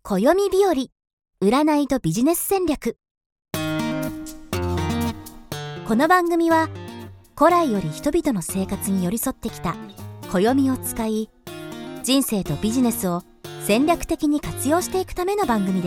暦日和、占いとビジネス戦略。この番組は古来より人々の生活に寄り添ってきた暦を使い、人生とビジネスを戦略的に活用していくための番組です。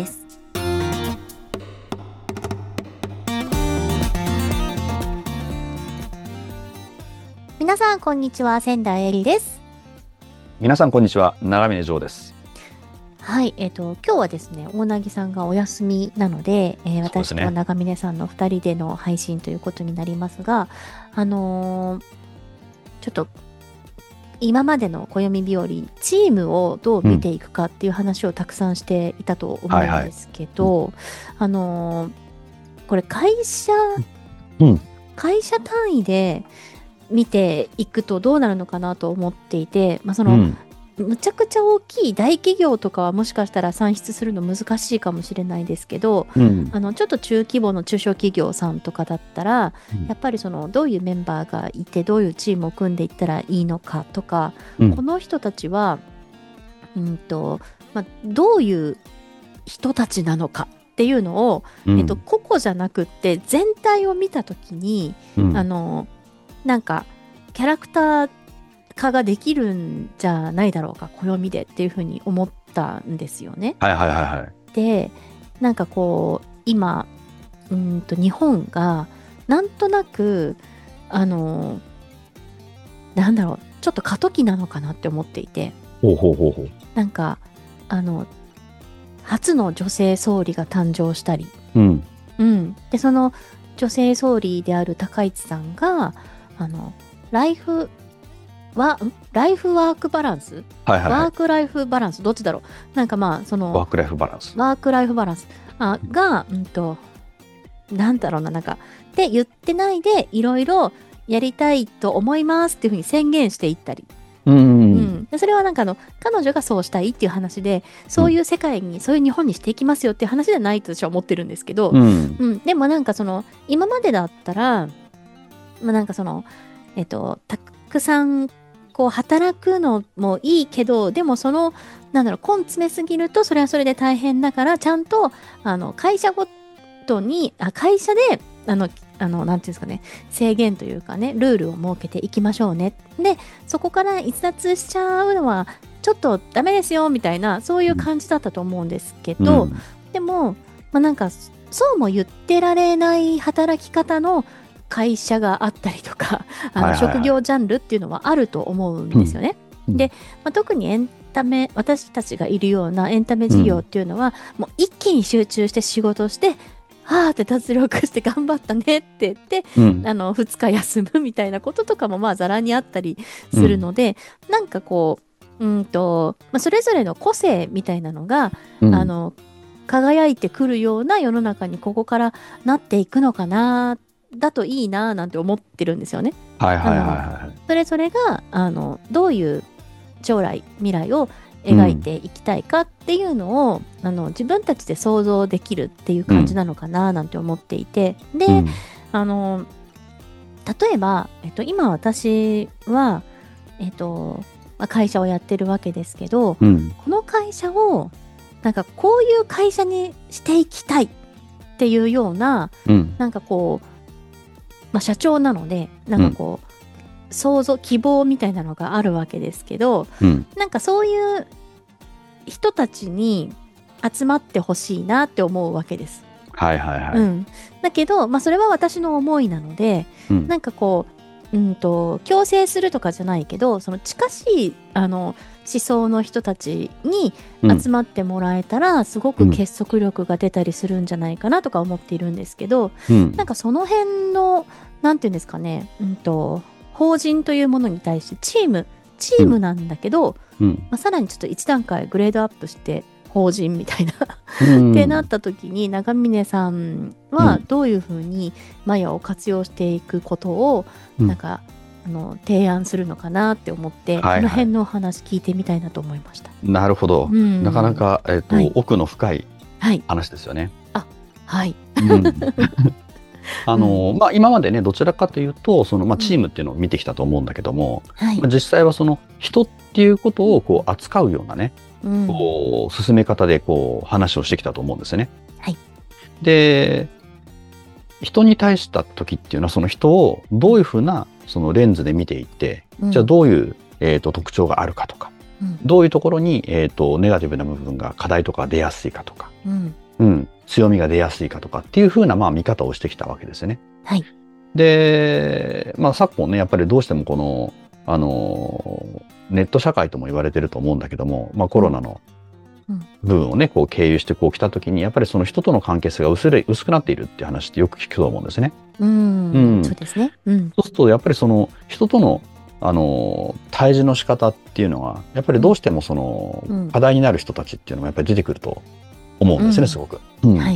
皆さんこんにちは、仙台えりです。 皆さんこんにちは、長峰城です。 はい、今日はですね、大凪さんがお休みなので、私と長峰さんの2人での配信ということになりますが、ちょっと今までの暦日和、チームをどう見ていくかっていう話をたくさんしていたと思うんですけど、これ会社単位で見ていくとどうなるのかなと思っていて、むちゃくちゃ大きい大企業とかはもしかしたら算出するの難しいかもしれないですけど、ちょっと中規模の中小企業さんとかだったら、やっぱりどういうメンバーがいてどういうチームを組んでいったらいいのかとか、この人たちはどういう人たちなのかっていうのを、個々じゃなくって全体を見たときに、なんかキャラクター化ができるんじゃないだろうか、暦でっていうふうに思ったんですよね。で、なんかこう今日本がなんとなくなんだろう、ちょっと過渡期なのかなって思っていて、なんか初の女性総理が誕生したり、でその女性総理である高市さんがライフワークバランス、ワークライフバランス、どっちだろう、なんかワークライフバランスがなんだろうな、なんかって言ってないでいろいろやりたいと思いますっていうふうに宣言していったり、でそれはなんか彼女がそうしたいっていう話で、そういう世界に、そういう日本にしていきますよっていう話じゃないと私は思ってるんですけど、でもなんか今までだったら、なんかたくさんこう働くのもいいけど、でも根詰めすぎるとそれはそれで大変だから、ちゃんと会社ごとに会社でなんていうんですかね、制限というかね、ルールを設けていきましょうね。でそこから逸脱しちゃうのはちょっとダメですよみたいな、そういう感じだったと思うんですけど、でもなんかそうも言ってられない働き方の会社があったりとか、職業ジャンルっていうのはあると思うんですよね。で、特にエンタメ、私たちがいるようなエンタメ事業っていうのは、もう一気に集中して仕事して、はーって脱力して頑張ったねって言って、2日休むみたいなこととかもざらにあったりするので、なんかこうそれぞれの個性みたいなのが、輝いてくるような世の中にここからなっていくのかな、だといいななんて思ってるんですよね。それぞれがどういう将来未来を描いていきたいかっていうのを、自分たちで想像できるっていう感じなのかななんて思っていて、で、例えば、今私は、会社をやってるわけですけど、この会社をなんかこういう会社にしていきたいっていうような、なんかこう社長なので、なんかこう、想像、希望みたいなのがあるわけですけど、なんかそういう人たちに集まってほしいなって思うわけです。だけど、それは私の思いなので、なんかこう、強制するとかじゃないけど、その近しい思想の人たちに集まってもらえたら、すごく結束力が出たりするんじゃないかなとか思っているんですけど、なんかその辺のなんていうんですかね、法人というものに対してチームなんだけど、さらにちょっと一段階グレードアップして法人みたいなってなった時に、長峰さんはどういうふうにマヤを活用していくことをなんか提案するのかなって思って、この辺のお話聞いてみたいなと思いました。 なるほど、なかなか、奥の深い話ですよね。今までね、どちらかというとチームっていうのを見てきたと思うんだけども、実際はその人っていうことをこう扱うようなね、 こう進め方でこう話をしてきたと思うんですよね。 はい、 で、人に対した時っていうのはその人をどういうふうなそのレンズで見ていって、じゃあどういう、特徴があるかとか、どういうところに、ネガティブな部分が課題とか出やすいかとか、強みが出やすいかとかっていうふうな見方をしてきたわけですよね。 はい、 で、昨今ねやっぱりどうしてもこのネット社会とも言われてると思うんだけども、コロナの部分をねこう経由してこう来た時にやっぱりその人との関係性が薄くなっているっていう話ってよく聞くと思うんですね。 そうですね。 そうするとやっぱりその人との対峙の仕方っていうのはやっぱりどうしてもその課題になる人たちっていうのがやっぱり出てくると思うんですね、すごく。 はい。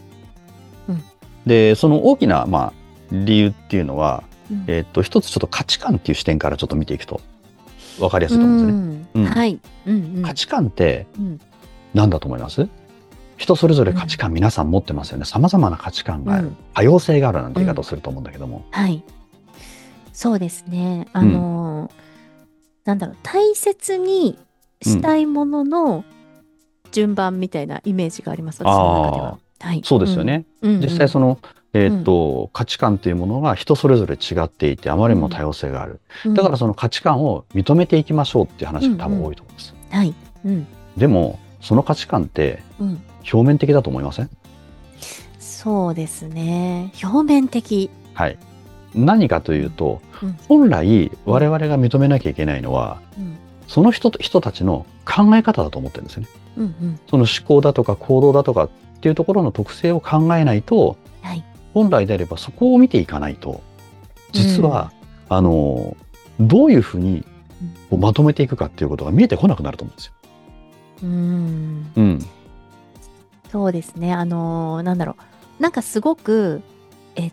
でその大きな理由っていうのは、一つちょっと価値観っていう視点からちょっと見ていくと分かりやすいと思うんですね。 はい。 価値観って何だと思います？人それぞれ価値観皆さん持ってますよね。様々な価値観がある、多様性があるなんて言い方をすると思うんだけども。 はい。そうですね。なんだろう、大切にしたいものの順番みたいなイメージがあります、私の中では。はい、 そうですよね。実際その、価値観というものが人それぞれ違っていてあまりにも多様性がある、だからその価値観を認めていきましょうっていう話が多分多いと思います。 はい。 でもその価値観って表面的だと思いません？ そうですね。表面的。 はい。何かというと、本来我々が認めなきゃいけないのは、その人たちの考え方だと思ってるんですよね。その思考だとか行動だとかっていうところの特性を考えないと、本来であればそこを見ていかないと実は、どういうふうにまとめていくかっていうことが見えてこなくなると思うんですよ。 そうですね。なんだろう、なんかすごく言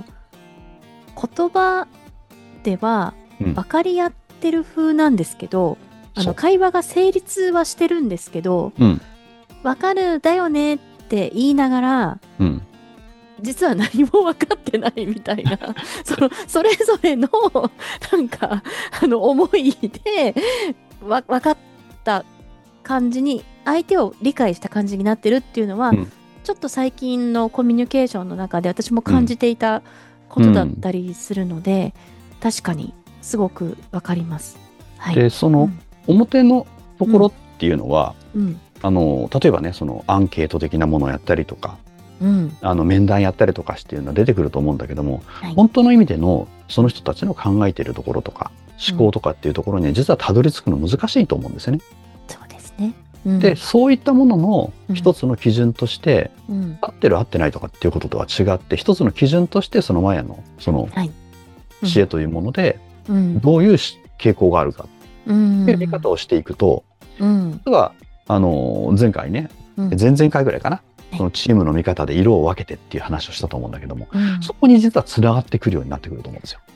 葉では分かり合ってる風なんですけど、会話が成立はしてるんですけど、分かるだよねって言いながら、実は何も分かってないみたいなそれぞれのなんか思いで分かった感じに相手を理解した感じになってるっていうのは、ちょっと最近のコミュニケーションの中で私も感じていたことだったりするので、確かにすごく分かります。はい、 でその表のところっていうのは、例えばねそのアンケート的なものをやったりとか、面談やったりとかしていうのは出てくると思うんだけども、本当の意味でのその人たちの考えているところとか思考とかっていうところに実はたどり着くの難しいと思うんですよね。 そうですね。 でそういったものの一つの基準として、合ってる合ってないとかっていうこととは違って、一つの基準としてその前のその知恵というもので、どういう傾向があるかっていう見方をしていくと、実は前回ね、前々回ぐらいかな、そのチームの見方で色を分けてっていう話をしたと思うんだけども、そこに実はつながってくるようになってくると思うんですよ。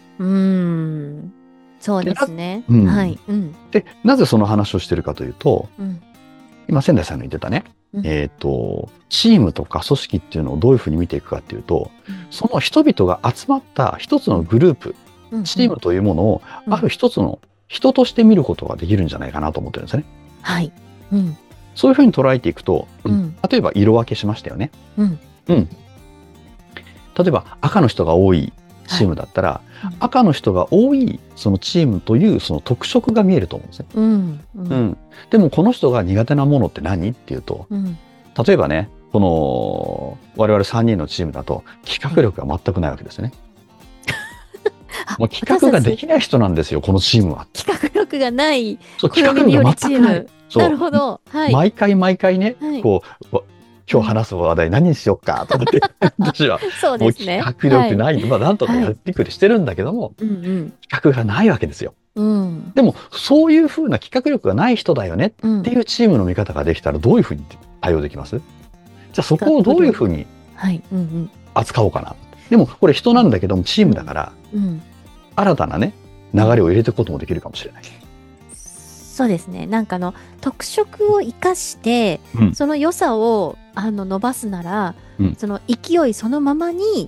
そうですね。はい。 でなぜその話をしてるかというと、今仙台さんが言ってたね、チームとか組織っていうのをどういうふうに見ていくかっていうと、その人々が集まった一つのグループ、チームというものをある一つの人として見ることができるんじゃないかなと思ってるんですね。 はい。 そういうふうに捉えていくと、例えば色分けしましたよね。例えば赤の人が多いチームだったら、赤の人が多いそのチームというその特色が見えると思うんですね。でもこの人が苦手なものって何っていうと、例えばねこの我々3人のチームだと企画力が全くないわけですね。もう企画ができない人なんですよこのチームは。 企画力がない。 企画力が全くない。 なるほど。 毎回ね、こう今日話す話題何にしよっかと思って私はもう企画力ない、なんとかやってくれしてるんだけども、企画がないわけですよ。でもそういうふうな企画力がない人だよねっていうチームの見方ができたらどういうふうに対応できます？じゃあそこをどういうふうに扱おうかな。でもこれ人なんだけどもチームだから、新たなね流れを入れていくこともできるかもしれない。 そうですね。なんか特色を生かして、その良さを伸ばすなら、その勢いそのままに、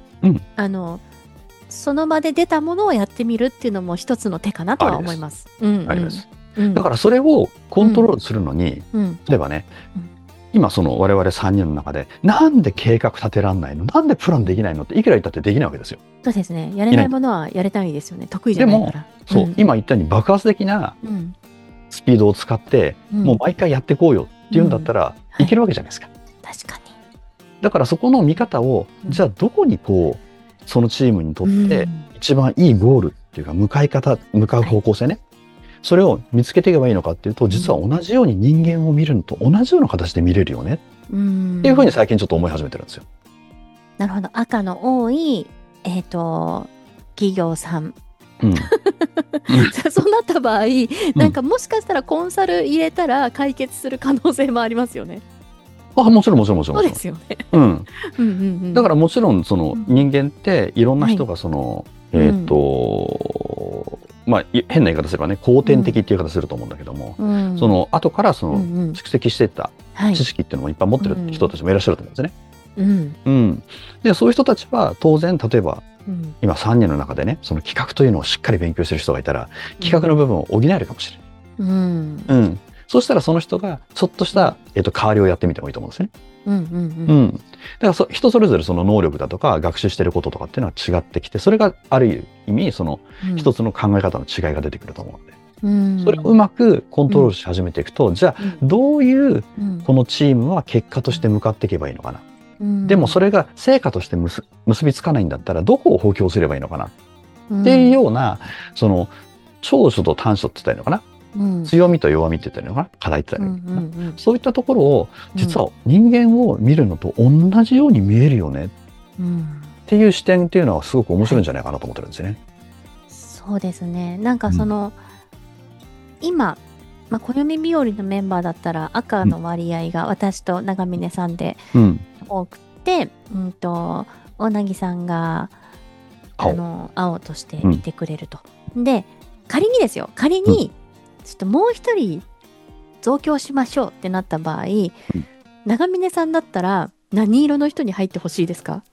その場で出たものをやってみるっていうのも一つの手かなとは思います。 あります。 だからそれをコントロールするのに、例えばね、今その我々3人の中でなんで計画立てらんないの、なんでプランできないのっていくら言ったってできないわけですよ。 そうですね。やれないものはやれたいですよね。得意じゃないから。 でも、そう、今言ったように爆発的なスピードを使って、もう毎回やっていこうよっていうんだったら、いけるわけじゃないですか。 確かに。 だからそこの見方を、じゃあどこにこうそのチームにとって一番いいゴールっていうか向かう方向性ね、それを見つけていけばいいのかっていうと、実は同じように人間を見るのと同じような形で見れるよねっていうふうに最近ちょっと思い始めてるんですよ。 なるほど。赤の多い企業さん、そうなった場合、なんかもしかしたらコンサル入れたら解決する可能性もありますよね。 もちろん。 そうですよね。 だからもちろんその人間っていろんな人がその、まあ変な言い方すればね、後天的っていう言い方すると思うんだけども、その後からその蓄積していった知識っていうのもいっぱい持ってる人たちもいらっしゃると思うんですね。でそういう人たちは当然例えば今3人の中でね、その企画というのをしっかり勉強してる人がいたら企画の部分を補えるかもしれない。そしたらその人がちょっとした代わりをやってみてもいいと思うんですね。だから人それぞれその能力だとか学習してることとかっていうのは違ってきて、それがある意味その一つの考え方の違いが出てくると思うので、それをうまくコントロールし始めていくと、じゃあどういうこのチームは結果として向かっていけばいいのかな、でもそれが成果として結びつかないんだったらどこを補強すればいいのかなっていうような、その長所と短所って言ったらいいのかな、強みと弱みって言ったらいいのかな、課題って言ったらいいのかな、そういったところを実は人間を見るのと同じように見えるよねっていう視点っていうのはすごく面白いんじゃないかなと思ってるんですよね。 そうですね。なんかその、今、暦日和のメンバーだったら赤の割合が私と長峰さんで多くて、大凪さんが青としていてくれると。で仮にですよ、仮に、ちょっともう一人増強しましょうってなった場合、長峰さんだったら何色の人に入ってほしいですか？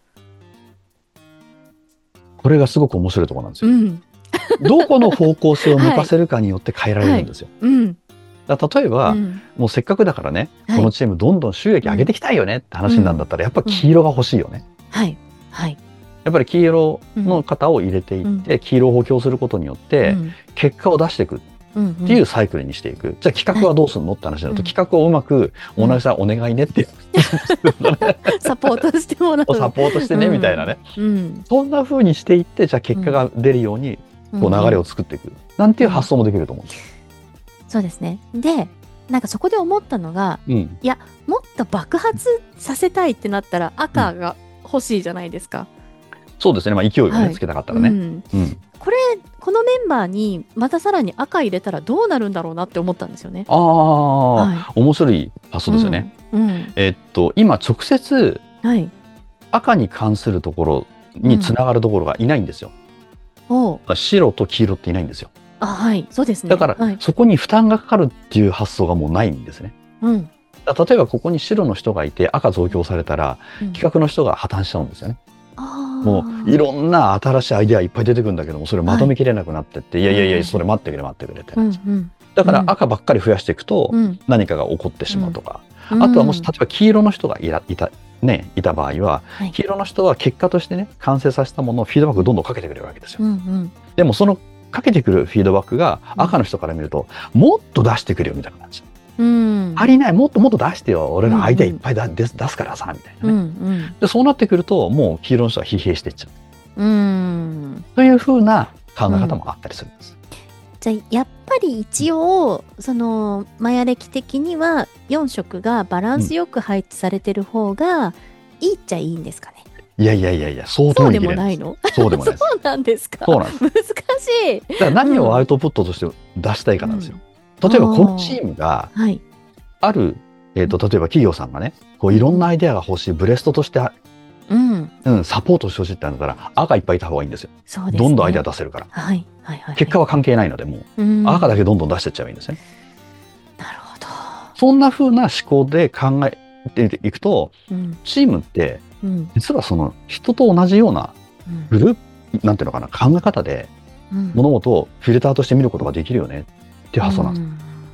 これがすごく面白いところなんですよ。どこの方向性を向かせるかによって変えられるんですよ。例えば、もうせっかくだからね、このチームどんどん収益上げていきたいよねって話なんだったら、やっぱ黄色が欲しいよね。やっぱり黄色の方を入れていって、黄色を補強することによって結果を出していくっていうサイクルにしていく。じゃあ企画はどうするのって話になると、企画をうまく大凪さんお願いねってサポートしてもらう、 サポートしてねみたいなね、そんな風にしていって、じゃあ結果が出るようにこう流れを作っていくなんていう発想もできると思うんですよ。 そうですね。でなんかそこで思ったのが、いやもっと爆発させたいってなったら赤が欲しいじゃないですか。そうですね。勢いをね、つけたかったらね。 このメンバーにまたさらに赤入れたらどうなるんだろうなって思ったんですよね。 面白い発想ですよね。今直接赤に関するところにつながるところがいないんですよ。白と黄色っていないんですよ。 そうですね。 だから、そこに負担がかかるっていう発想がもうないんですね。例えばここに白の人がいて赤増強されたら、企画の人が破綻しちゃうんですよね。もういろんな新しいアイデアいっぱい出てくるんだけども、それまとめきれなくなってって、いやそれ待ってくれってだから赤ばっかり増やしていくと何かが起こってしまうとか、あとはもし例えば黄色の人がいた場合は、黄色の人は結果としてね、完成させたものをフィードバックどんどんかけてくれるわけですよ。でもそのかけてくるフィードバックが赤の人から見ると、もっと出してくれよみたいな感じ。足りない、もっと出してよ、俺のアイデアいっぱい出すからさみたいなね。でそうなってくるともう黄色の人は疲弊していっちゃうというふうな考え方もあったりするんです。 じゃあやっぱり一応そのマヤ暦的には4色がバランスよく配置されてる方がいいっちゃいいんですかね。 いやそうでもないの？ そうでもないです。 そうなんですか。 そうなんです。 難しい。 だから何をアウトプットとして出したいかなんですよ。例えばこのチームがある、例えば企業さんがね、こういろんなアイデアが欲しい、ブレストとしてサポートしてほしいってなったら赤いっぱいいた方がいいんですよ。どんどんアイデア出せるから。結果は関係ないので、もう赤だけどんどん出していっちゃえばいいんですね。 なるほど。 そんな風な思考で考えていくと、チームって実はその人と同じようなグループ、なんていうのかな、考え方で物事をフィルターとして見ることができるよねっていう発想なんです。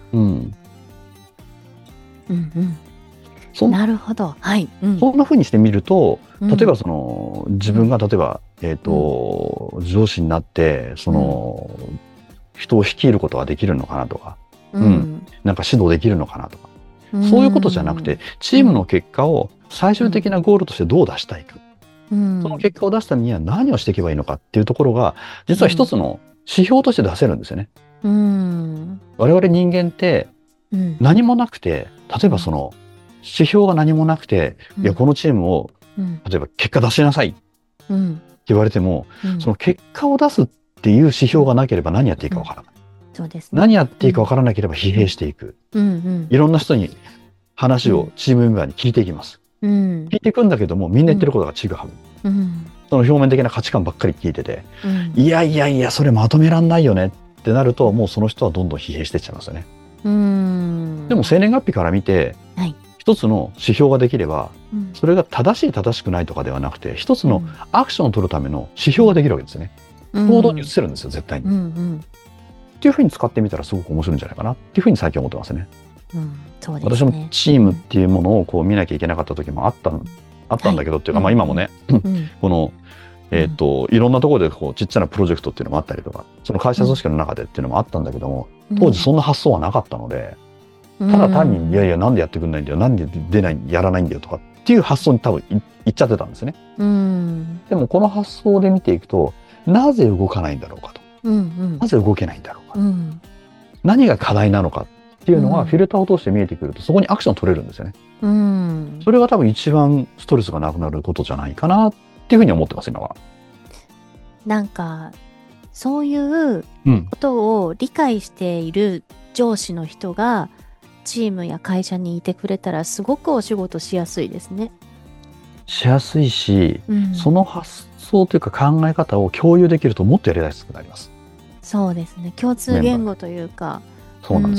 なるほど。はい。 そんな風にしてみると、例えば自分が例えば、上司になって人を率いることができるのかなとか、なんか指導できるのかなとか、そういうことじゃなくて、チームの結果を最終的なゴールとしてどう出したいか、その結果を出すためには何をしていけばいいのかっていうところが、実は一つの指標として出せるんですよね。我々人間って何もなくて、例えば指標が何もなくて、いやこのチームを例えば結果出しなさいって言われても、その結果を出すっていう指標がなければ何やっていいかわからない。 そうですね。 何やっていいかわからなければ疲弊していく。いろんな人に話をチームメンバーに聞いていきます。聞いていくんだけども、みんな言ってることが違う。その表面的な価値観ばっかり聞いてて、いやいやいやそれまとめらんないよねってなると、もうその人はどんどん疲弊していっちゃいますよね。でも生年月日から見て、一つの指標ができれば、それが正しい正しくないとかではなくて、一つのアクションを取るための指標ができるわけですよね。行動に移せるんですよ、絶対に。っていうふうに使ってみたらすごく面白いんじゃないかなっていうふうに最近思ってますね。 そうですね。 私もチームっていうものをこう見なきゃいけなかった時もあったんだけどっていうか、今もね、このいろんなところでこうちっちゃなプロジェクトっていうのもあったりとか、その会社組織の中でっていうのもあったんだけども、当時そんな発想はなかったので、ただ単にいやいやなんでやってくんないんだよ、なんでやらないんだよとかっていう発想に多分いっちゃってたんですね。でもこの発想で見ていくと、なぜ動かないんだろうかと、なぜ動けないんだろうか、何が課題なのかっていうのがフィルターを通して見えてくると、そこにアクションを取れるんですよね。それが多分一番ストレスがなくなることじゃないかなっていうふうに思ってます、今は。 なんかそういうことを理解している上司の人がチームや会社にいてくれたら、すごくお仕事しやすいですね。 しやすいし、その発想というか考え方を共有できるともっとやりやすくなります。 そうですね。共通言語というか。 そうなんです。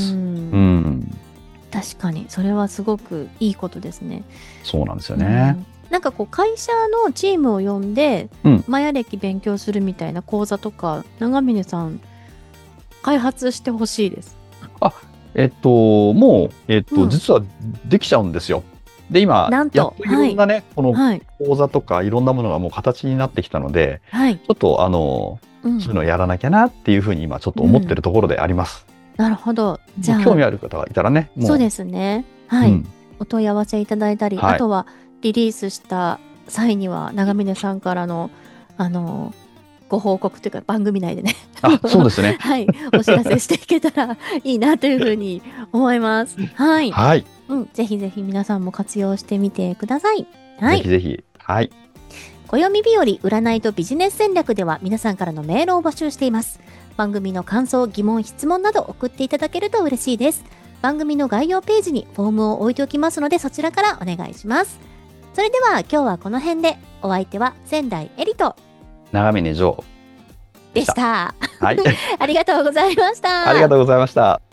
確かにそれはすごくいいことですね。 そうなんですよね。 なんかこう会社のチームを呼んで、マヤ歴勉強するみたいな講座とか、長峰さん開発してほしいです。 もう実はできちゃうんですよ。で今やっといろんなね、この講座とかいろんなものがもう形になってきたので、ちょっとそういうのをやらなきゃなっていうふうに今ちょっと思ってるところであります。 なるほど。じゃあ興味ある方がいたらね、 そうですね。お問い合わせいただいたり、あとはリリースした際には長峰さんからのご報告というか番組内でねそうですねお知らせしていけたらいいなというふうに思います。ぜひぜひ皆さんも活用してみてください。 ぜひぜひ。 暦日和占いとビジネス戦略では皆さんからのメールを募集しています。番組の感想、疑問、質問など送っていただけると嬉しいです。番組の概要ページにフォームを置いておきますので、そちらからお願いします。それでは今日はこの辺で、お相手は仙台エリと長峰城でした。ありがとうございました。 ありがとうございました。